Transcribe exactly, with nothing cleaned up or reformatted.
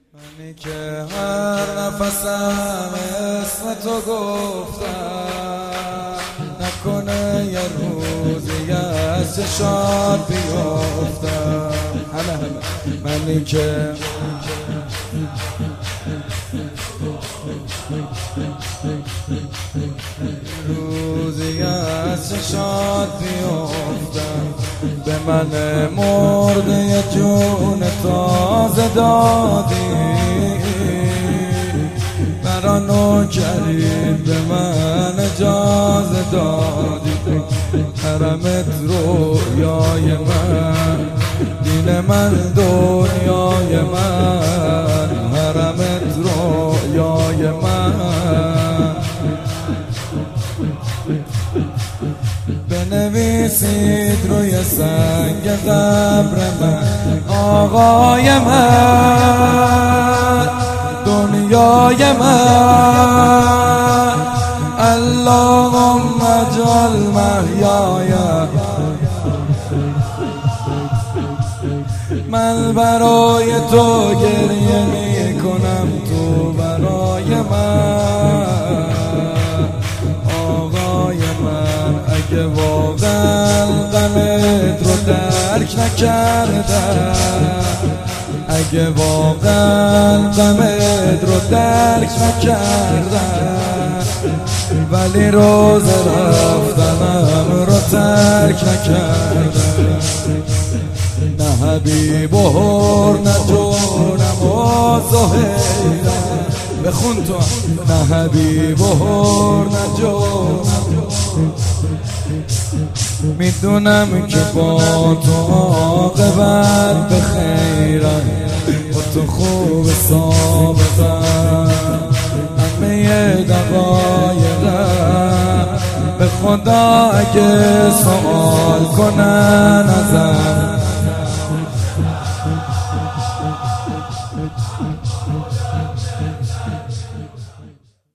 منی که هر نفسم اسم تو گفتم، نکنه یه روزی از چشات بیافتم. همه همه منی که روزی از چشات بیافتم، به من مرده جون تازه دادی، برا نوکری به من اجازه دادی. حرمت رویای من، دین من دنیای من، حرمت رویای من. بنویسید روی سنگ قبر من آقای من، دنیای من. اللهم اجعل محیای، من برای تو گریه می کنم، تو برای من آقای من. اگه واقعا غمت رو درک نکردم، اگه واقعا غمت رو درک نکردم، ولی روز رفتنم رو ترک نکردم. نه حبیب و هر، نه جونم و زهیرم. بخون تو. نه حبیب و هر، نه جونم. میدونم که با تو عاقبت به خیرم، با تو خوب سابقم، همه دقایقم. به خدا اگه سوال کنن ازم،